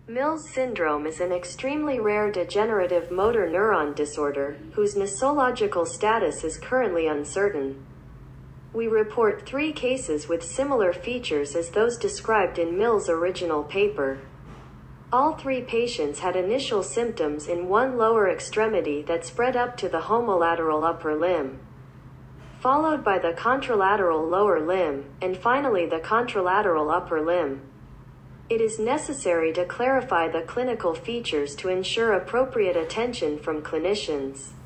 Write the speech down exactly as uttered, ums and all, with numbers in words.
Mills syndrome is an extremely rare degenerative motor neuron disorder, whose nosological status is currently uncertain. We report three cases with similar features as those described in Mills' original paper. All three patients had initial symptoms in one lower extremity that spread up to the homolateral upper limb, followed by the contralateral lower limb, and finally the contralateral upper limb. It is necessary to clarify the clinical features to ensure appropriate attention from clinicians.